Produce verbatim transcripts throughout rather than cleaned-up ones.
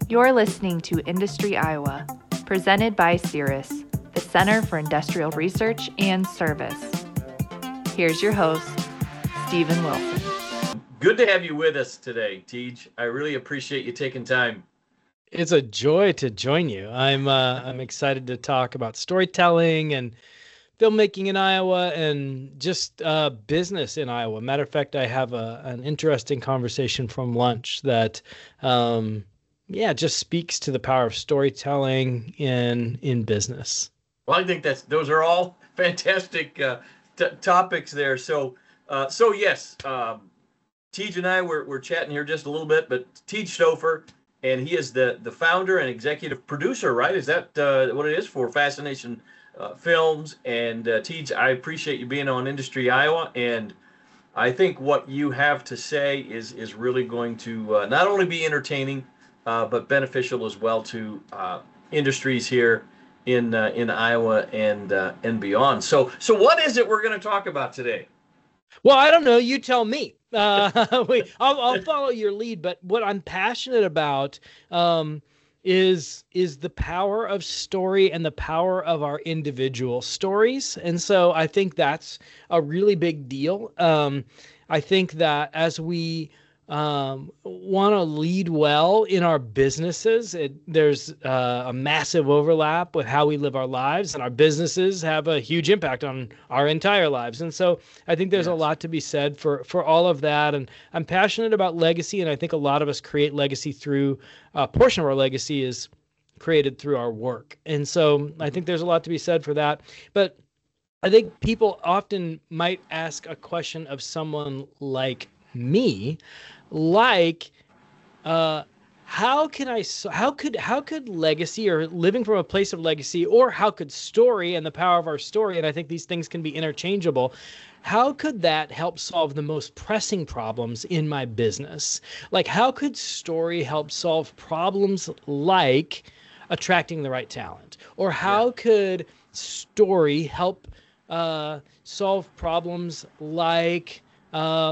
You're listening to Industry Iowa, presented by Cirrus, the Center for Industrial Research and Service. Here's your host, Stephen Wilson. Good to have you with us today, Tej. I really appreciate you taking time. It's a joy to join you. I'm uh, I'm excited to talk about storytelling and filmmaking in Iowa and just uh, business in Iowa. Matter of fact, I have a, an interesting conversation from lunch that, um, yeah, just speaks to the power of storytelling in in business. Well, I think that's those are all fantastic uh, t- topics there. So, uh, so yes, um, Tej and I were we're chatting here just a little bit, but Tej Stouffer, and he is the the founder and executive producer, right? Is that uh, what it is for Fascination uh, Films? And uh, Tej, I appreciate you being on Industry Iowa, and I think what you have to say is is really going to uh, not only be entertaining, uh, but beneficial as well to uh, industries here in uh, in Iowa and uh, and beyond. So so what is it we're going to talk about today? Well, I don't know. You tell me. Uh, we, I'll, I'll follow your lead. But what I'm passionate about um, is is the power of story and the power of our individual stories. And so I think that's a really big deal. Um, I think that as we um, want to lead well in our businesses, it, there's uh, a massive overlap with how we live our lives, and our businesses have a huge impact on our entire lives. And so I think there's yes. a lot to be said for, for all of that. And I'm passionate about legacy, and I think a lot of us create legacy through a uh, portion of our legacy is created through our work. And so I think there's a lot to be said for that. But I think people often might ask a question of someone like me, like, uh, how can I, how could, how could legacy or living from a place of legacy, or how could story and the power of our story, and I think these things can be interchangeable, how could that help solve the most pressing problems in my business? Like, how could story help solve problems like attracting the right talent? Or how yeah. could story help uh, solve problems like uh,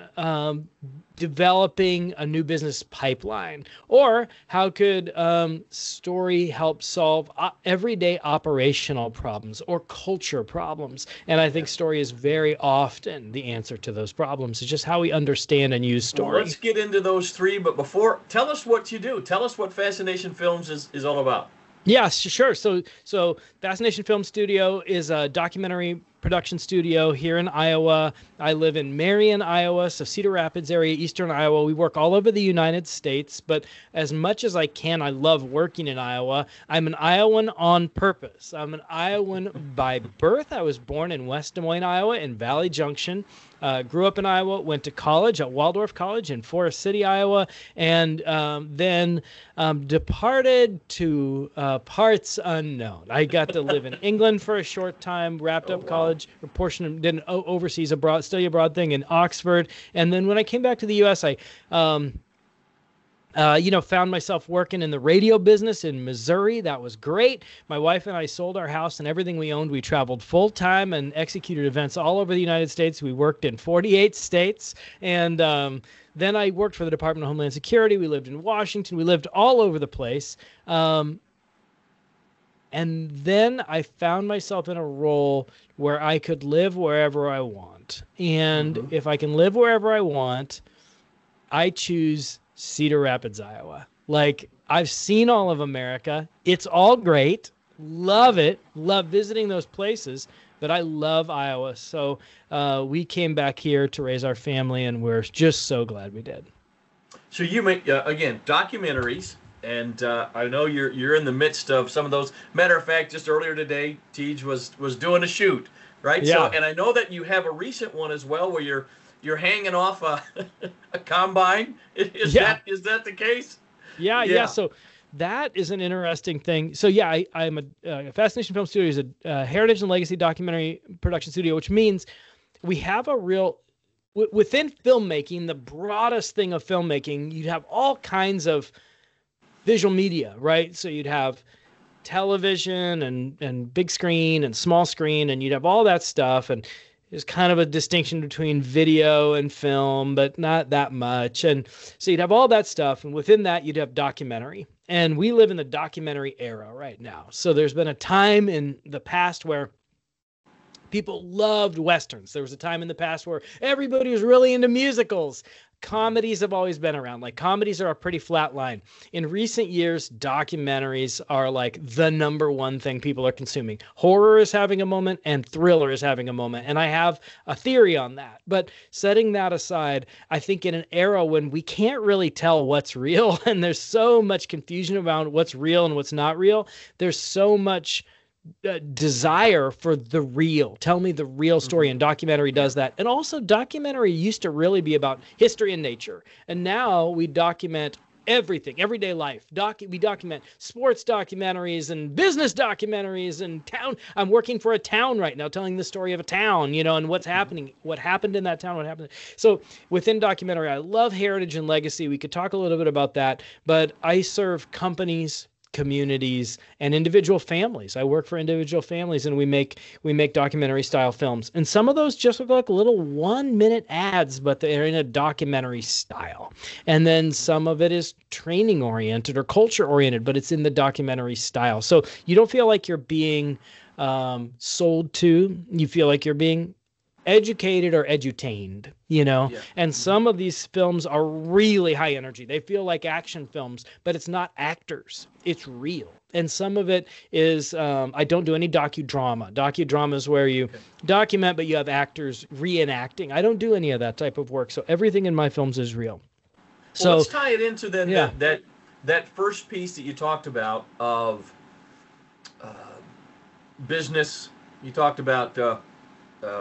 um, developing a new business pipeline? Or how could um, story help solve uh, everyday operational problems or culture problems? And I think story is very often the answer to those problems. It's just how we understand and use story. Well, let's get into those three, but before, tell us what you do. Tell us what Fascination Films is, is all about. Yeah, sure. So, so Fascination Film Studio is a documentary production studio here in Iowa. I live in Marion, Iowa, so Cedar Rapids area, eastern Iowa. We work all over the United States, but as much as I can, I love working in Iowa. I'm an Iowan on purpose. I'm an Iowan by birth. I was born in West Des Moines, Iowa, in Valley Junction. Uh, grew up in Iowa, went to college at Waldorf College in Forest City, Iowa, and um, then um, departed to uh, parts unknown. I got to live in England for a short time, wrapped up oh, wow. college, a portion of, did an overseas abroad, study abroad thing in Oxford, and then when I came back to the U S, I um, Uh, you know, found myself working in the radio business in Missouri. That was great. My wife and I sold our house and everything we owned. We traveled full time and executed events all over the United States. We worked in forty-eight states. And um, then I worked for the Department of Homeland Security. We lived in Washington. We lived all over the place. Um, and then I found myself in a role where I could live wherever I want. And mm-hmm. if I can live wherever I want, I choose Cedar Rapids, Iowa. Like, I've seen all of America. It's all great. Love it. Love visiting those places. But I love Iowa. So uh, we came back here to raise our family, and we're just so glad we did. So you make, uh, again, documentaries. And uh, I know you're you're in the midst of some of those. Matter of fact, just earlier today, Tej was, was doing a shoot, right? Yeah. So, and I know that you have a recent one as well where you're You're hanging off a, a combine. Is yeah. that is that the case? Yeah, yeah, yeah. So that is an interesting thing. So yeah, I, I'm a uh, Fascination Film Studio is a uh, heritage and legacy documentary production studio, which means we have a real w- within filmmaking. The broadest thing of filmmaking, you'd have all kinds of visual media, right? So you'd have television and and big screen and small screen, and you'd have all that stuff. And there's kind of a distinction between video and film, but not that much. And so you'd have all that stuff. And within that, you'd have documentary. And we live in the documentary era right now. So there's been a time in the past where people loved Westerns. There was a time in the past where everybody was really into musicals. Comedies have always been around. Like, comedies are a pretty flat line. In recent years, documentaries are like the number one thing people are consuming. Horror is having a moment and thriller is having a moment. And I have a theory on that. But setting that aside, I think in an era when we can't really tell what's real and there's so much confusion around what's real and what's not real, there's so much Uh, desire for the real. Tell me the real story, and documentary does that. And also, documentary used to really be about history and nature, and now we document everything, everyday life. Doc, we document sports documentaries and business documentaries and town. I'm working for a town right now, telling the story of a town, you know, and what's happening, what happened in that town, what happened. So within documentary, I love heritage and legacy. We could talk a little bit about that, but I serve companies, communities, and individual families. I work for individual families, and we make we make documentary style films. And some of those just look like little one minute ads, but they're in a documentary style. And then some of it is training oriented or culture oriented, but it's in the documentary style. So you don't feel like you're being um, sold to. You feel like you're being educated or edutained, you know, yeah. And some of these films are really high energy. They feel like action films, but it's not actors. It's real. And some of it is, um, I don't do any docudrama. Docudrama is where you okay. document, but you have actors reenacting. I don't do any of that type of work. So everything in my films is real. So well, let's tie it into then yeah. that, that that first piece that you talked about of uh, business. You talked about uh, uh,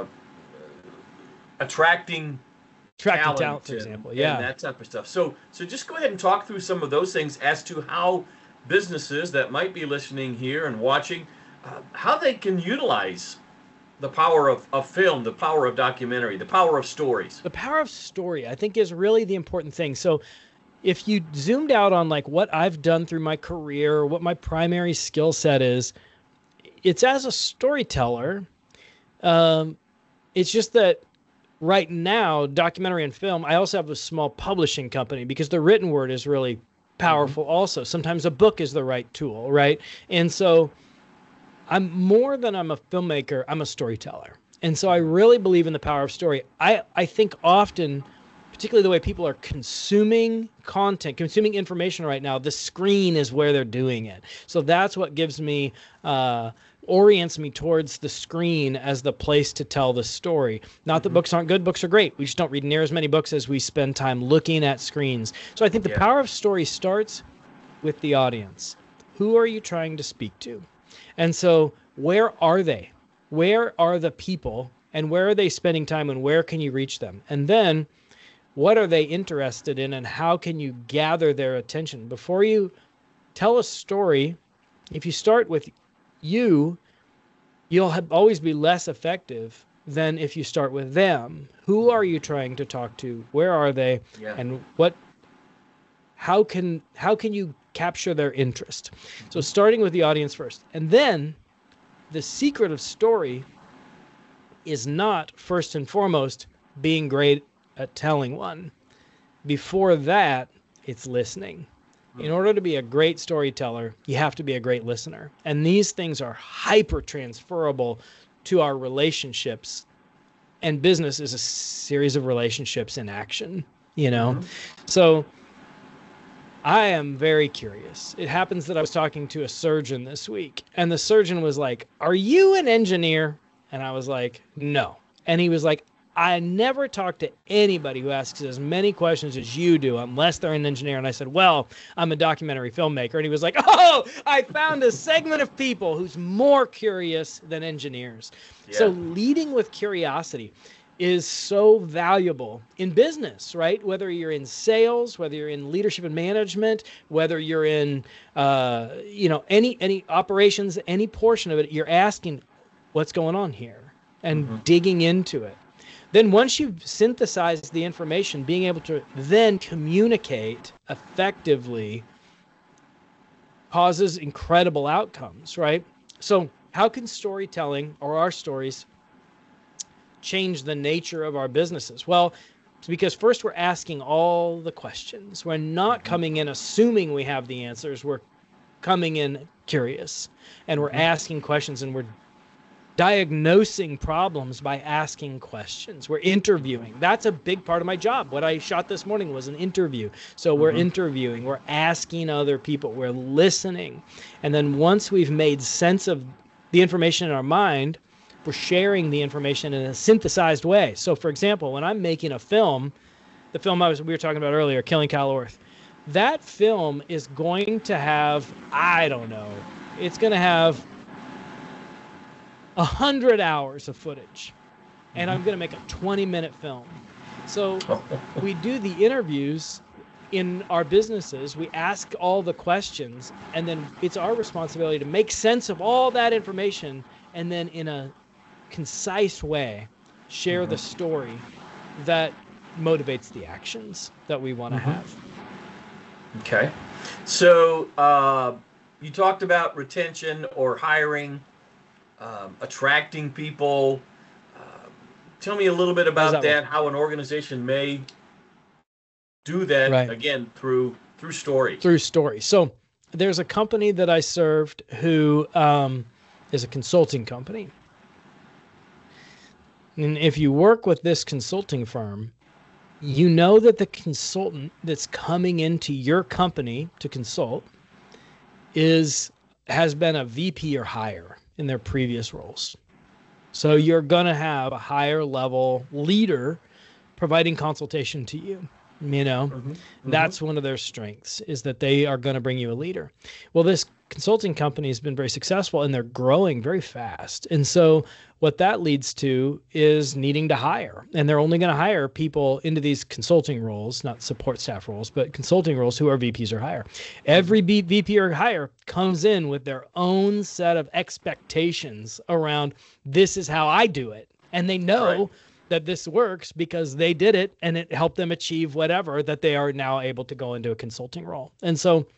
attracting, attracting talent, talent, for and, example, yeah, and that type of stuff. So, so just go ahead and talk through some of those things as to how businesses that might be listening here and watching, uh, how they can utilize the power of, of film, the power of documentary, the power of stories. The power of story, I think, is really the important thing. So, if you zoomed out on like what I've done through my career, what my primary skill set is, it's as a storyteller. Um, it's just that. Right now, documentary and film, I also have a small publishing company because the written word is really powerful mm-hmm. also. Sometimes a book is the right tool, right? And so I'm more than I'm a filmmaker, I'm a storyteller. And so I really believe in the power of story. I, I think often, particularly the way people are consuming content, consuming information right now, the screen is where they're doing it. So that's what gives me... Uh, orients me towards the screen as the place to tell the story. Not that books aren't good, books are great. We just don't read near as many books as we spend time looking at screens. So I think the yeah. power of story starts with the audience. Who are you trying to speak to? And so where are they? Where are the people? And where are they spending time, and where can you reach them? And then what are they interested in, and how can you gather their attention? Before you tell a story, if you start with you, you'll have always be less effective than if you start with them. Who are you trying to talk to? Where are they? Yeah. And what, how can, how can you capture their interest? Mm-hmm. So starting with the audience first. And then the secret of story is not first and foremost being great at telling one. Before that, it's listening. In order to be a great storyteller, you have to be a great listener. And these things are hyper transferable to our relationships. And business is a series of relationships in action, you know? Mm-hmm. So I am very curious. It happens that I was talking to a surgeon this week, and the surgeon was like, "Are you an engineer?" And I was like, "No." And he was like, "I never talk to anybody who asks as many questions as you do unless they're an engineer." And I said, "Well, I'm a documentary filmmaker." And he was like, "Oh, I found a segment of people who's more curious than engineers." Yeah. So leading with curiosity is so valuable in business, right? Whether you're in sales, whether you're in leadership and management, whether you're in, uh, you know, any any operations, any portion of it, you're asking, what's going on here? And mm-hmm. digging into it. Then once you've synthesized the information, being able to then communicate effectively causes incredible outcomes, right? So how can storytelling or our stories change the nature of our businesses? Well, It's because first we're asking all the questions. We're not coming in assuming we have the answers. We're coming in curious, and we're asking questions, and we're diagnosing problems by asking questions. We're interviewing. That's a big part of my job. What I shot this morning was an interview. So we're mm-hmm. interviewing, we're asking other people, we're listening. And then once we've made sense of the information in our mind, we're sharing the information in a synthesized way. So for example, when I'm making a film, the film I was we were talking about earlier, Killing Kyle Orth, that film is going to have, I don't know, it's going to have a hundred hours of footage, and I'm going to make a twenty minute film. So we do the interviews in our businesses. We ask all the questions, and then it's our responsibility to make sense of all that information, and then in a concise way, share mm-hmm. the story that motivates the actions that we want to mm-hmm. have. Okay. So uh, you talked about retention or hiring. Um, attracting people. Uh, tell me a little bit about that, that how an organization may do that, right. again, through through story. Through story. So there's a company that I served who um, is a consulting company. And if you work with this consulting firm, you know that the consultant that's coming into your company to consult is has been a V P or higher in their previous roles. So you're going to have a higher level leader providing consultation to you. You know, mm-hmm. Mm-hmm. That's one of their strengths, is that they are going to bring you a leader. Well, this consulting company has been very successful, and they're growing very fast. And so what that leads to is needing to hire. And they're only going to hire people into these consulting roles, not support staff roles, but consulting roles who are V Ps or higher. Every B- V P or higher comes in with their own set of expectations around, this is how I do it. And they know right. that this works because they did it, and it helped them achieve whatever, that they are now able to go into a consulting role. And so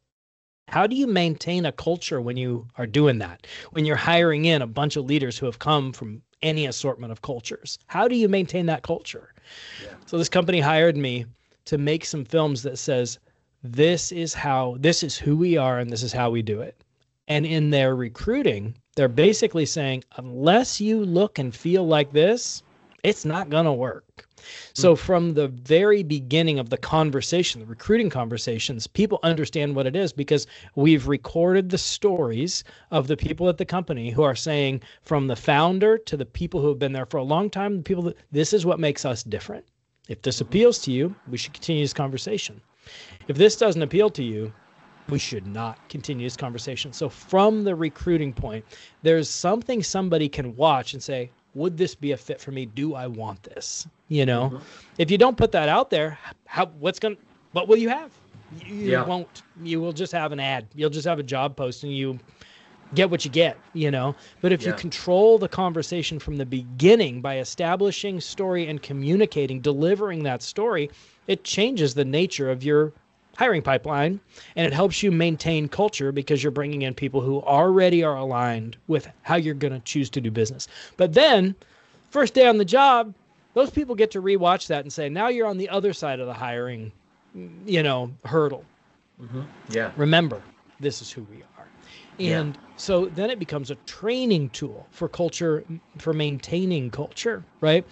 how do you maintain a culture when you are doing that? When you're hiring in a bunch of leaders who have come from any assortment of cultures? How do you maintain that culture? Yeah. So this company hired me to make some films that says, this is how, this is who we are, and this is how we do it. And in their recruiting, they're basically saying, unless you look and feel like this, it's not going to work. So from the very beginning of the conversation, the recruiting conversations, people understand what it is because we've recorded the stories of the people at the company who are saying, from the founder to the people who have been there for a long time, the people that, this is what makes us different. If this appeals to you, we should continue this conversation. If this doesn't appeal to you, we should not continue this conversation. So from the recruiting point, there's something somebody can watch and say, would this be a fit for me? Do I want this? You know, mm-hmm. if you don't put that out there, how, what's going to, what will you have? You, you yeah. won't, you will just have an ad. You'll just have a job post and you get what you get, you know, but if yeah. you control the conversation from the beginning by establishing story and communicating, delivering that story, it changes the nature of your hiring pipeline, and it helps you maintain culture because you're bringing in people who already are aligned with how you're going to choose to do business. But then, first day on the job, those people get to rewatch that and say, now you're on the other side of the hiring, you know, hurdle. Mm-hmm. Yeah. Remember, this is who we are. And yeah. so then it becomes a training tool for culture, for maintaining culture, right?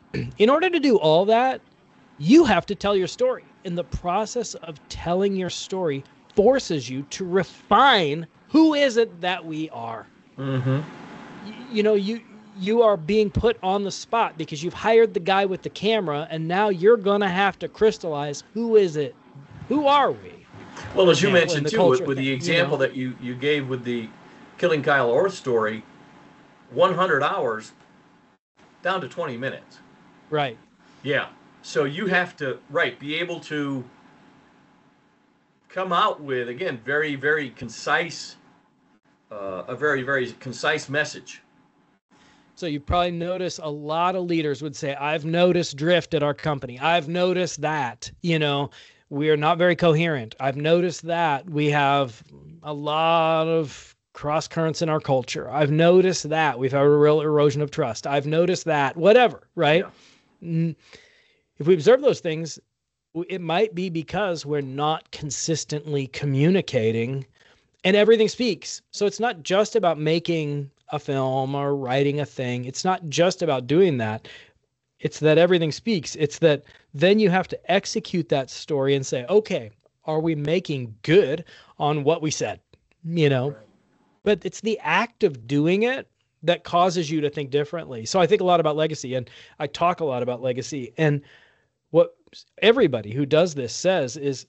In order to do all that, you have to tell your story. And the process of telling your story forces you to refine who is it that we are. Mm-hmm. You, you know, you you are being put on the spot because you've hired the guy with the camera, and now you're going to have to crystallize who is it? Who are we? Well, as you mentioned, too, with, with the example you know, that you, you gave with the Killing Kyle Orth story, one hundred hours down to twenty minutes. Right. Yeah. So you have to, right, be able to come out with, again, very, very concise, uh, a very, very concise message. So you probably notice a lot of leaders would say, I've noticed drift at our company. I've noticed that, you know, we are not very coherent. I've noticed that we have a lot of cross currents in our culture. I've noticed that we've had a real erosion of trust. I've noticed that, whatever, right? Yeah. if we observe those things, it might be because we're not consistently communicating, and everything speaks. So it's not just about making a film or writing a thing. It's not just about doing that. It's that everything speaks. It's that then you have to execute that story and say, okay, are we making good on what we said? You know, right. But it's the act of doing it that causes you to think differently. So I think a lot about legacy, and I talk a lot about legacy. And what everybody who does this says is,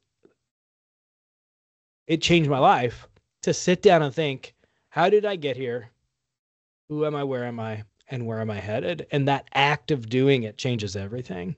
it changed my life to sit down and think, how did I get here? Who am I? Where am I? And where am I headed? And that act of doing it changes everything.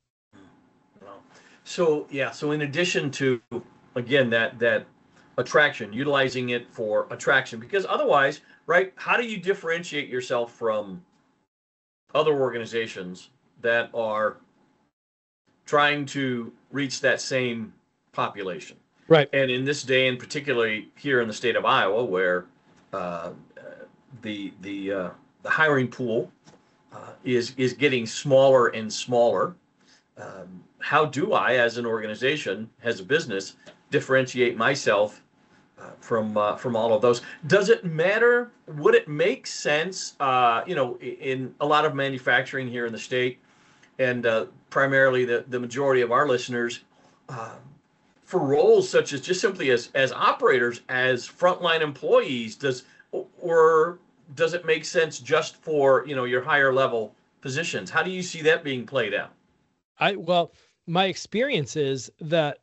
So, yeah. So in addition to, again, that, that attraction, utilizing it for attraction, because otherwise, right, how do you differentiate yourself from other organizations that are trying to reach that same population? Right. And in this day, and particularly here in the state of Iowa, where uh, the the uh, the hiring pool uh, is is getting smaller and smaller, um, how do I, as an organization, as a business, differentiate myself uh, from uh, from all of those? Does it matter? Would it make sense? Uh, you know, in a lot of manufacturing here in the state, and uh, primarily the the majority of our listeners, uh, for roles such as just simply as as operators, as frontline employees, does or does it make sense just for, you know, your higher level positions? How do you see that being played out? I well, my experience is that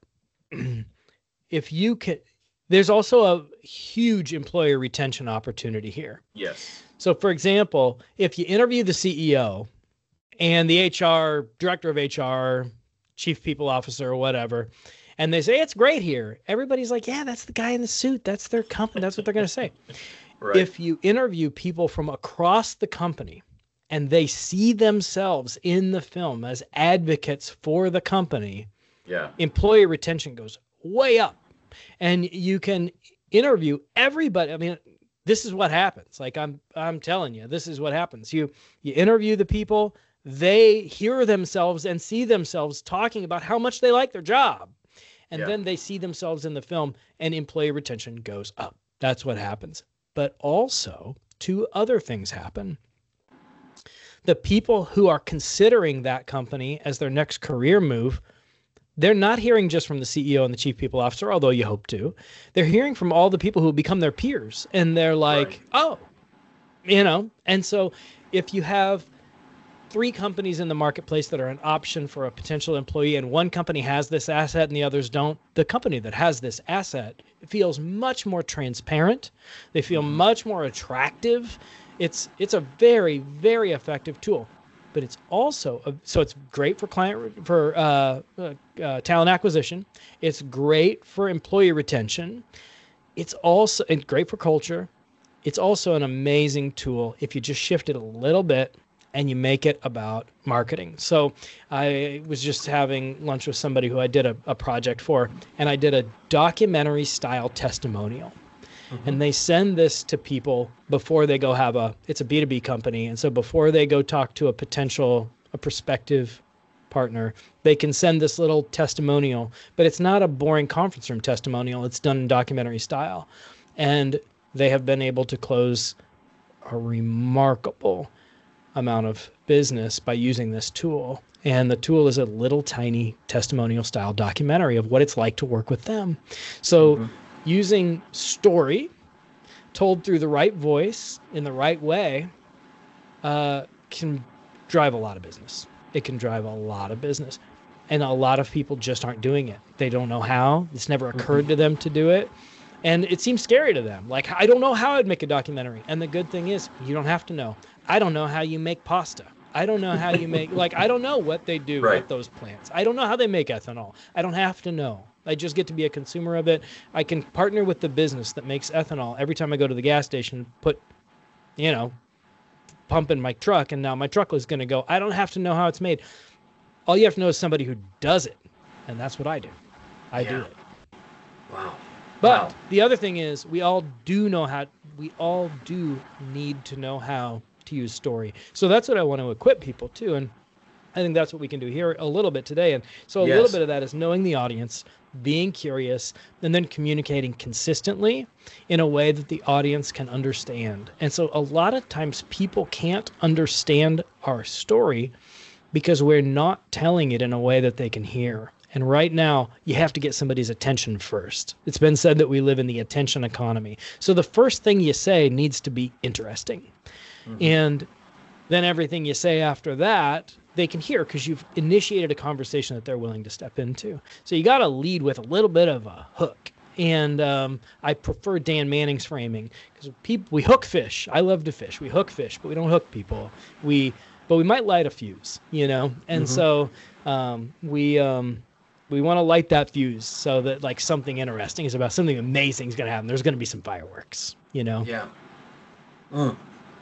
if you can, there's also a huge employer retention opportunity here. Yes. So, for example, if you interview the C E O and the H R director of H R, chief people officer, or whatever, and they say it's great here, everybody's like, yeah, that's the guy in the suit. That's their company. That's what they're going to say. Right. If you interview people from across the company and they see themselves in the film as advocates for the company, yeah, employee retention goes way up. And you can interview everybody. I mean, this is what happens. Like I'm I'm telling you, this is what happens. You you interview the people, they hear themselves and see themselves talking about how much they like their job. And yeah. then they see themselves in the film, and employee retention goes up. That's what happens. But also, two other things happen. The people who are considering that company as their next career move, they're not hearing just from the C E O and the chief people officer, although you hope to. They're hearing from all the people who become their peers. And they're like, right. oh, you know. And so if you have three companies in the marketplace that are an option for a potential employee, and one company has this asset and the others don't, the company that has this asset feels much more transparent. They feel mm-hmm. much more attractive. It's it's a very, very effective tool, but it's also, a, so it's great for client, for uh, uh, uh, talent acquisition. It's great for employee retention. It's also and great for culture. It's also an amazing tool if you just shift it a little bit and you make it about marketing. So I was just having lunch with somebody who I did a, a project for, and I did a documentary style testimonial. Mm-hmm. And they send this to people before they go have a, it's a B two B company. And so before they go talk to a potential, a prospective partner, they can send this little testimonial, but it's not a boring conference room testimonial. It's done in documentary style. And they have been able to close a remarkable amount of business by using this tool. And the tool is a little tiny testimonial style documentary of what it's like to work with them. So mm-hmm. using story told through the right voice in the right way uh, can drive a lot of business. It can drive a lot of business. And a lot of people just aren't doing it. They don't know how. It's never occurred mm-hmm. to them to do it. And it seems scary to them. Like, I don't know how I'd make a documentary. And the good thing is, you don't have to know. I don't know how you make pasta. I don't know how you make, like, I don't know what they do right. at those plants. I don't know how they make ethanol. I don't have to know. I just get to be a consumer of it. I can partner with the business that makes ethanol every time I go to the gas station, put, you know, pump in my truck, and now my truck is going to go. I don't have to know how it's made. All you have to know is somebody who does it. And that's what I do. I yeah. do it. Wow. But wow. the other thing is, we all do know how, we all do need to know how to use story. So that's what I want to equip people to. And I think that's what we can do here a little bit today. And so a Yes. little bit of that is knowing the audience, being curious, and then communicating consistently in a way that the audience can understand. And so a lot of times people can't understand our story because we're not telling it in a way that they can hear. And right now, you have to get somebody's attention first. It's been said that we live in the attention economy. So the first thing you say needs to be interesting. Mm-hmm. And then everything you say after that, they can hear because you've initiated a conversation that they're willing to step into. So you got to lead with a little bit of a hook. And um, I prefer Dan Manning's framing because people we hook fish. I love to fish. We hook fish, but we don't hook people. We but we might light a fuse, you know. And mm-hmm. so um, we um, we want to light that fuse so that like something interesting is about something amazing is going to happen. There's going to be some fireworks, you know. Yeah. Mm.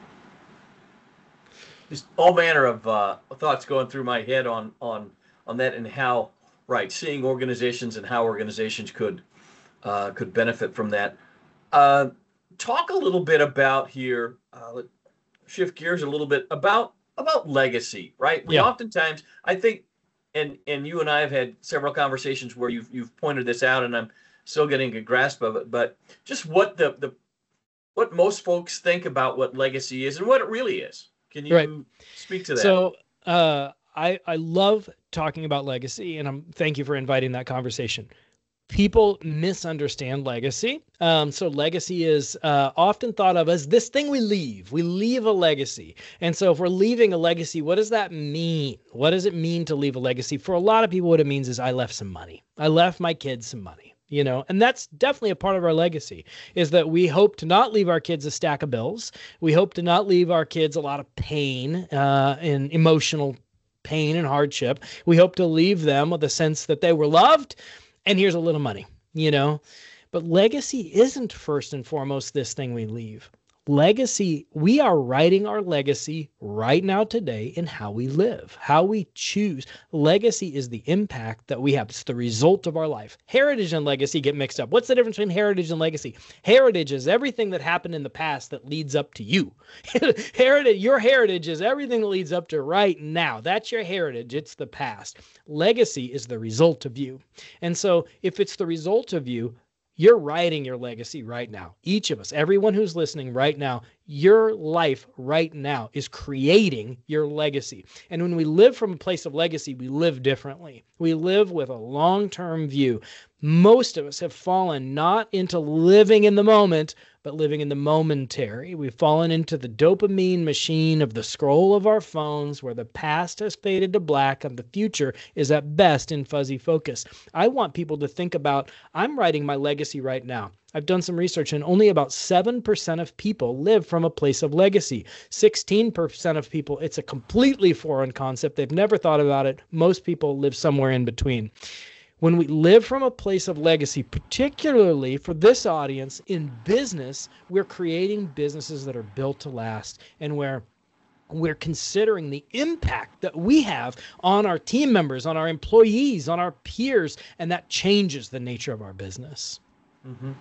Just all manner of uh, thoughts going through my head on on on that and how right seeing organizations and how organizations could uh, could benefit from that. Uh, talk a little bit about here. Uh, let's shift gears a little bit about about legacy. Right. We yeah. oftentimes I think, and and you and I have had several conversations where you've you've pointed this out, and I'm still getting a grasp of it. But just what the the what most folks think about what legacy is and what it really is. Can you right. speak to that? So uh, I I love talking about legacy, and I'm thank you for inviting that conversation. People misunderstand legacy. Um, so legacy is uh, often thought of as this thing we leave. We leave a legacy. And so if we're leaving a legacy, what does that mean? What does it mean to leave a legacy? For a lot of people, what it means is I left some money. I left my kids some money. You know, and that's definitely a part of our legacy is that we hope to not leave our kids a stack of bills. We hope to not leave our kids a lot of pain uh, and emotional pain and hardship. We hope to leave them with a sense that they were loved and here's a little money, you know, but legacy isn't first and foremost this thing we leave. Legacy, we are writing our legacy right now today in how we live, how we choose. Legacy is the impact that we have. It's the result of our life. Heritage and legacy get mixed up. What's the difference between heritage and legacy? Heritage is everything that happened in the past that leads up to you. Heritage, your heritage is everything that leads up to right now. That's your heritage. It's the past. Legacy is the result of you. And so if it's the result of you, you're writing your legacy right now. Each of us, everyone who's listening right now, your life right now is creating your legacy. And when we live from a place of legacy, we live differently. We live with a long-term view. Most of us have fallen not into living in the moment, but living in the momentary. We've fallen into the dopamine machine of the scroll of our phones where the past has faded to black and the future is at best in fuzzy focus. I want people to think about, I'm writing my legacy right now. I've done some research and only about seven percent of people live from a place of legacy. sixteen percent of people, it's a completely foreign concept. They've never thought about it. Most people live somewhere in between. When we live from a place of legacy, particularly for this audience in business, we're creating businesses that are built to last and where we're considering the impact that we have on our team members, on our employees, on our peers, and that changes the nature of our business. Mm-hmm.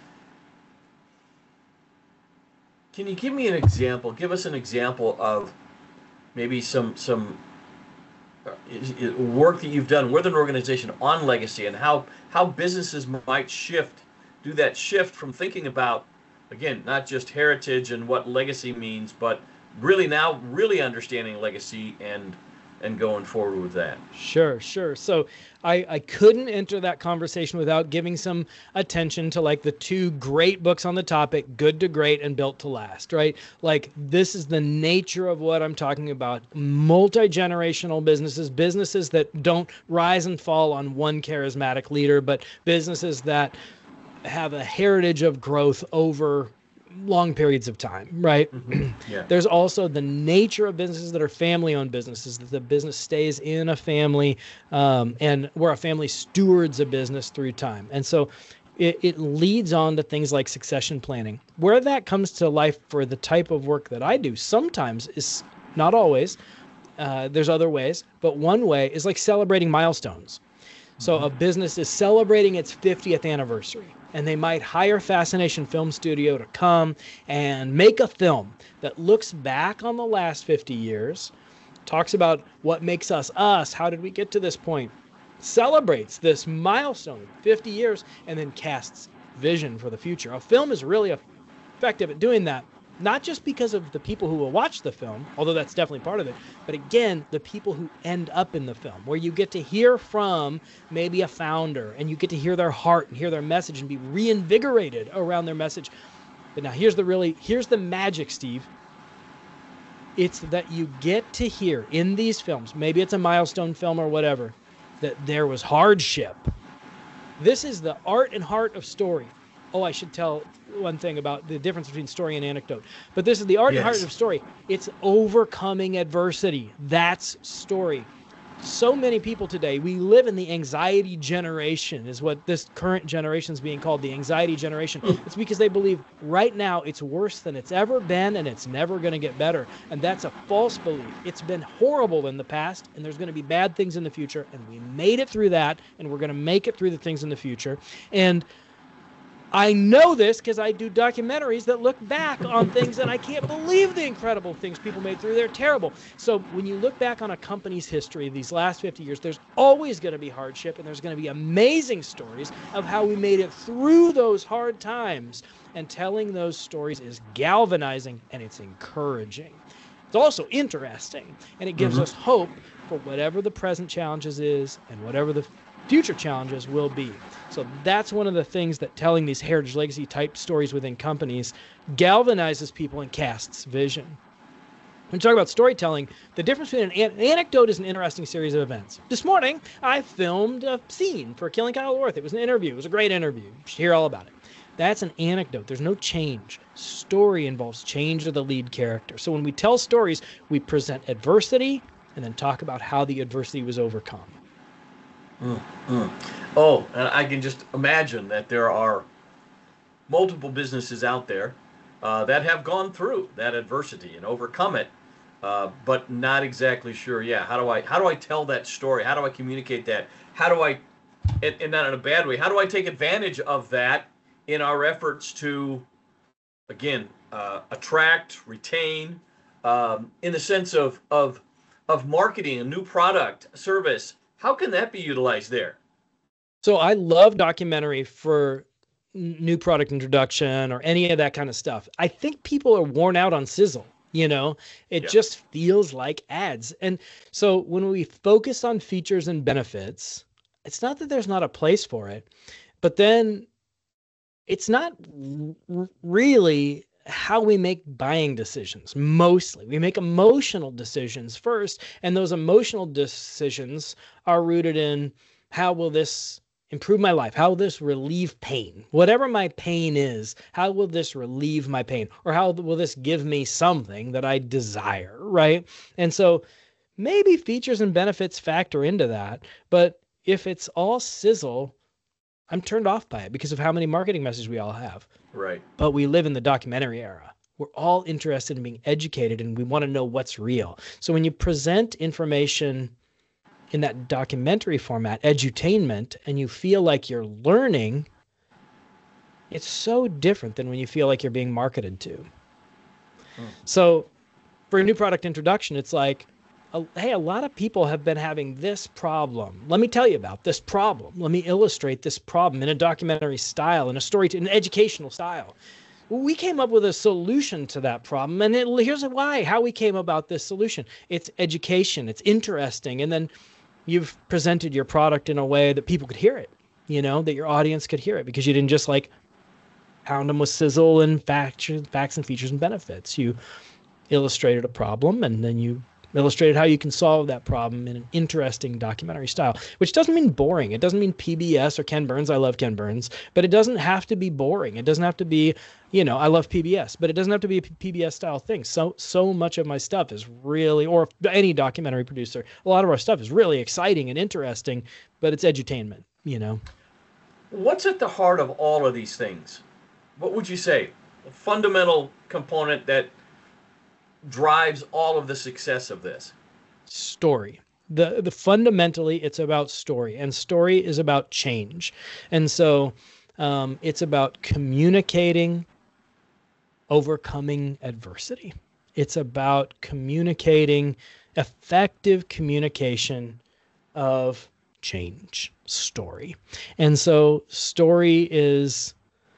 Can you give me an example? Give us an example of maybe some some work that you've done with an organization on legacy and how how businesses might shift, do that shift from thinking about, again, not just heritage and what legacy means, but really now really understanding legacy and and going forward with that. Sure, sure. So I, I couldn't enter that conversation without giving some attention to like the two great books on the topic, Good to Great and Built to Last, right? Like this is the nature of what I'm talking about. Multi-generational businesses, businesses that don't rise and fall on one charismatic leader, but businesses that have a heritage of growth over long periods of time, right? Mm-hmm. Yeah. There's also the nature of businesses that are family-owned businesses, that the business stays in a family, um, and where a family stewards a business through time. And so it, it leads on to things like succession planning. Where that comes to life for the type of work that I do sometimes is, not always, uh, there's other ways, but one way is like celebrating milestones. So a business is celebrating its fiftieth anniversary, and they might hire Fascination Film Studio to come and make a film that looks back on the last fifty years talks about what makes us us. How did we get to this point? Celebrates this milestone, fifty years, and then casts vision for the future. A film is really effective at doing that, not just because of the people who will watch the film, although that's definitely part of it, but again, the people who end up in the film, where you get to hear from maybe a founder, and you get to hear their heart and hear their message and be reinvigorated around their message. But now here's the really, here's the magic, Steve. It's that you get to hear in these films, maybe it's a milestone film or whatever, that there was hardship. This is the art and heart of story. Oh, I should tell one thing about the difference between story and anecdote. But this is the art yes. and heart of story. It's overcoming adversity. That's story. So many people today, we live in the anxiety generation, is what this current generation is being called, the anxiety generation. It's because they believe right now it's worse than it's ever been and it's never going to get better. And that's a false belief. It's been horrible in the past and there's going to be bad things in the future. And we made it through that and we're going to make it through the things in the future. And I know this because I do documentaries that look back on things and I can't believe the incredible things people made through. They're terrible. So when you look back on a company's history these last fifty years, there's always going to be hardship and there's going to be amazing stories of how we made it through those hard times. And telling those stories is galvanizing and it's encouraging. It's also interesting and it gives mm-hmm. us hope for whatever the present challenges is and whatever the future challenges will be. So that's one of the things that telling these heritage legacy type stories within companies galvanizes people and casts vision. When you talk about storytelling, the difference between an, an anecdote is an interesting series of events. This morning, I filmed a scene for Killing Kyle Orth. It was an interview. It was a great interview. You should hear all about it. That's an anecdote. There's no change. Story involves change of the lead character. So when we tell stories, we present adversity and then talk about how the adversity was overcome. Mm, mm. Oh, and I can just imagine that there are multiple businesses out there uh, that have gone through that adversity and overcome it, uh, but not exactly sure. Yeah, how do I how do I tell that story? How do I communicate that? How do I, and, and not in a bad way, how do I take advantage of that in our efforts to, again, uh, attract, retain, um, in the sense of of of marketing a new product, service? How can that be utilized there? So I love documentary for new product introduction or any of that kind of stuff. I think people are worn out on sizzle. You know, it yeah. just feels like ads. And so when we focus on features and benefits, it's not that there's not a place for it, but then it's not r- really how we make buying decisions. Mostly we make emotional decisions first, and those emotional decisions are rooted in how will this improve my life? How will this relieve pain? Whatever my pain is, how will this relieve my pain? Or how will this give me something that I desire, right? And so maybe features and benefits factor into that, but if it's all sizzle, I'm turned off by it because of how many marketing messages we all have. Right. But we live in the documentary era. We're all interested in being educated and we want to know what's real. So when you present information in that documentary format, edutainment, and you feel like you're learning, it's so different than when you feel like you're being marketed to. Hmm. So for a new product introduction, it's like, hey, a lot of people have been having this problem. Let me tell you about this problem. Let me illustrate this problem in a documentary style, in a story, in an educational style. We came up with a solution to that problem, and it, here's why, how we came about this solution. It's education, it's interesting, and then you've presented your product in a way that people could hear it, you know, that your audience could hear it, because you didn't just like pound them with sizzle and facts, facts and features and benefits. You illustrated a problem, and then you illustrated how you can solve that problem in an interesting documentary style, which doesn't mean boring. It doesn't mean P B S or Ken Burns. I love Ken Burns, but it doesn't have to be boring. It doesn't have to be, you know, I love P B S, but it doesn't have to be a P B S style thing. So, so much of my stuff is really, or any documentary producer, a lot of our stuff is really exciting and interesting, but it's edutainment, you know. What's at the heart of all of these things? What would you say? A fundamental component that drives all of the success of this? Story. The the fundamentally, it's about story, and story is about change. And so um, it's about communicating, overcoming adversity. It's about communicating effective communication of change story. And so story is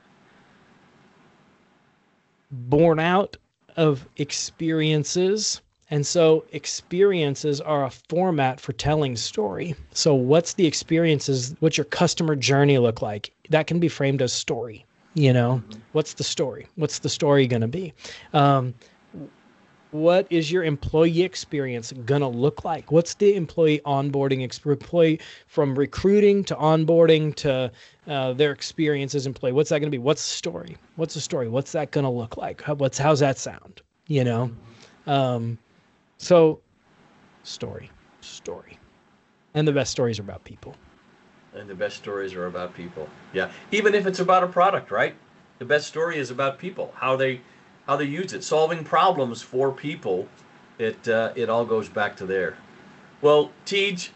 born out of experiences. And so experiences are a format for telling story. So what's the experiences? What's your customer journey look like? That can be framed as story. You know, what's the story? What's the story going to be? Um, what is your employee experience going to look like? What's the employee onboarding, ex- employee from recruiting to onboarding to uh, their experience as employee? What's that going to be? What's the story? What's the story? What's that going to look like? How, what's, how's that sound? You know? Um, so story, story. And the best stories are about people. And the best stories are about people. Yeah. Even if it's about a product, right? The best story is about people, how they how they use it, solving problems for people. It uh, it all goes back to there. Well, Tej,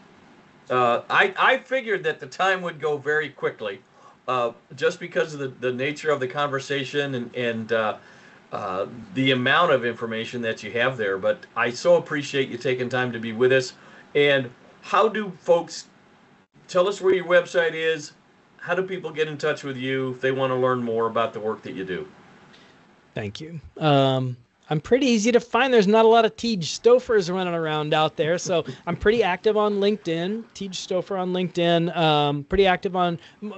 uh, I, I figured that the time would go very quickly uh, just because of the, the nature of the conversation and, and uh, uh, the amount of information that you have there. But I so appreciate you taking time to be with us. And how do folks, tell us where your website is. How do people get in touch with you if they want to learn more about the work that you do? Thank you. Um, I'm pretty easy to find. There's not a lot of Tej Stofers running around out there. So I'm pretty active on LinkedIn, Tej Stofer on LinkedIn. Um, pretty active on,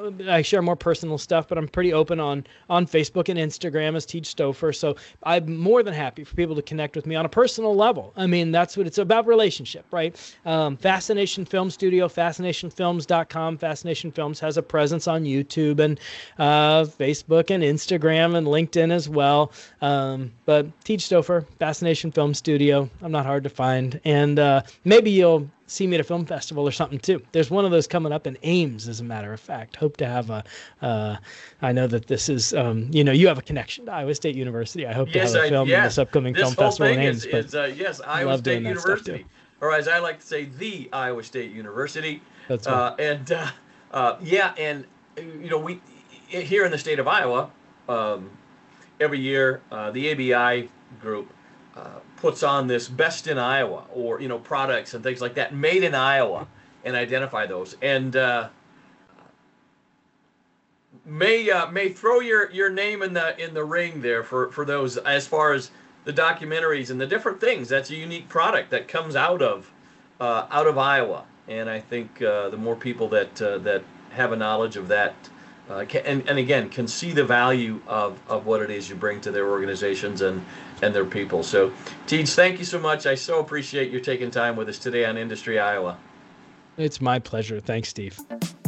I share more personal stuff, but I'm pretty open on, on Facebook and Instagram as Tej Stofer. So I'm more than happy for people to connect with me on a personal level. I mean, that's what it's about, relationship, right? Um, Fascination Film Studio, fascination films dot com. Fascination Films has a presence on YouTube and uh, Facebook and Instagram and LinkedIn as well. Um, but Tej Stofer, Fascination Film Studio. I'm not hard to find. And uh, maybe you'll see me at a film festival or something too. There's one of those coming up in Ames, as a matter of fact. Hope to have a, uh, I know that this is, um, you know, you have a connection to Iowa State University. I hope yes, to have a film I, yes. in this upcoming this film festival in Ames. Is, is, uh, yes, Iowa State University. Or as I like to say, the Iowa State University. That's right. Uh, and uh, uh, yeah, and, you know, we, here in the state of Iowa, um, every year, uh, the A B I group uh, puts on this Best in Iowa, or, you know, products and things like that, made in Iowa, and identify those. And uh, may uh, may throw your, your name in the in the ring there for, for those, as far as the documentaries and the different things. That's a unique product that comes out of uh, out of Iowa. And I think uh, the more people that uh, that have a knowledge of that, Uh, can, and, and again, can see the value of, of what it is you bring to their organizations and, and their people. So, Tej, thank you so much. I so appreciate you taking time with us today on Industry Iowa. It's my pleasure. Thanks, Steve.